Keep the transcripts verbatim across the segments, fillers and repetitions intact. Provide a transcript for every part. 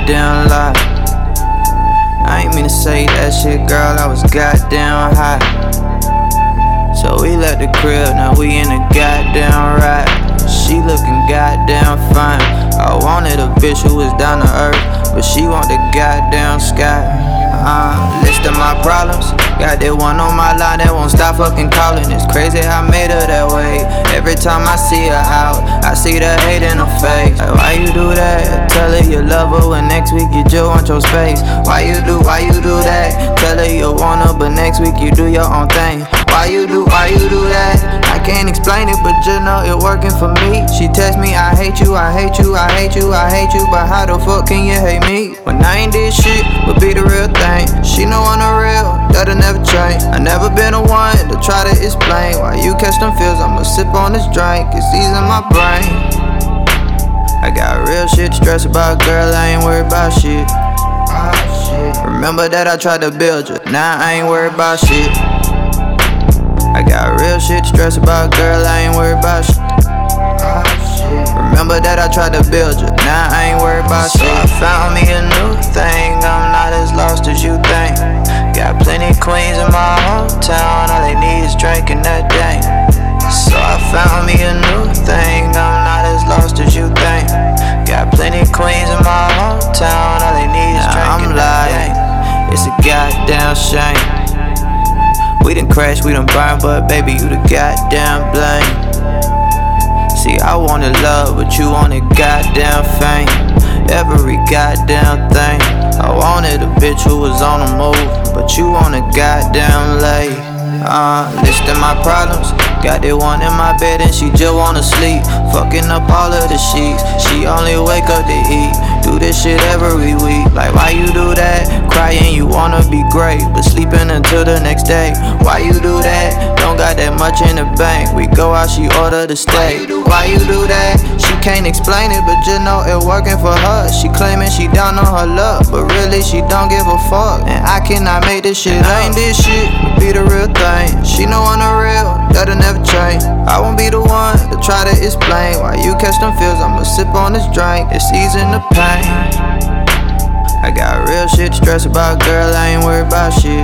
goddamn lie. I ain't mean to say that shit, girl, I was goddamn high. So we left the crib, now we in the goddamn ride. She looking goddamn fine. I wanted a bitch who was down to earth, but she want the goddamn sky. Uh, list of my problems, got that one on my line that won't stop fucking calling. It's crazy how I made her that way. Every time I see her out, I see the hate in her face. Like, why you do that? Tell her you love her when next week you just want your space. Why you do, why you do that? Tell her you want her, but next week you do your own thing. Why you do, why you do that? I can't explain it, but just know it working for me. She text me, I hate you, I hate you, I hate you, I hate you. But how the fuck can you hate me? When I ain't did shit, but be the real thing. She know I'm the real, that'll never change. I never been the one to try to explain why you catch them feels. I'ma sip on this drink, it's easing my brain. I got real shit to stress about, girl, I ain't worried about shit. Remember that I tried to build you, now I ain't worried about shit. I got real shit to stress about, girl, I ain't worried about shit. Remember that I tried to build you, now I ain't worried about shit. So I found me a new thing, I'm not as lost as you think. Got plenty queens in my hometown, all they need is drinking that thing. So I found me a new thing, I'm not as lost as you think. Got plenty queens in my hometown, all they need is drinking that thing. It's a goddamn shame. We done crashed, we done burned, but baby, you the goddamn blame. See, I wanted love, but you wanted goddamn fame. Every goddamn thing. I wanted a bitch who was on the move, but you wanted goddamn lay. Uh, listing my problems, got that one in my bed and she just wanna sleep. Fucking up all of the sheets, she only wake up to eat. Do this shit every week, like why you do that? Crying you wanna be great, but sleeping until the next day. Why you do that? Don't got that much in the bank, we go out, she order the steak. Why you do that? She can't explain it, but just know it working for her. She claiming she down on her luck, but really she don't give a fuck. And I cannot make this shit up. I ain't this shit, but be the real thing. She know I'm the real, that'll never change. I won't be the one to try to explain why you catch them feels. I'ma sip on this drink, it's easing the pain. I got real shit to stress about, girl, I ain't worried about shit.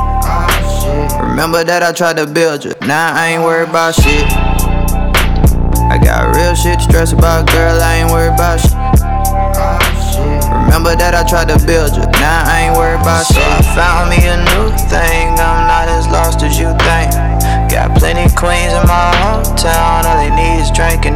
Remember that I tried to build you, now I ain't worried about shit. I got real shit to stress about, girl, I ain't worried about shit. Remember that I tried to build you, now I ain't worried about shit. So I found me a new thing, I'm not as lost as you think. Got plenty queens in my hometown, all they need is drinking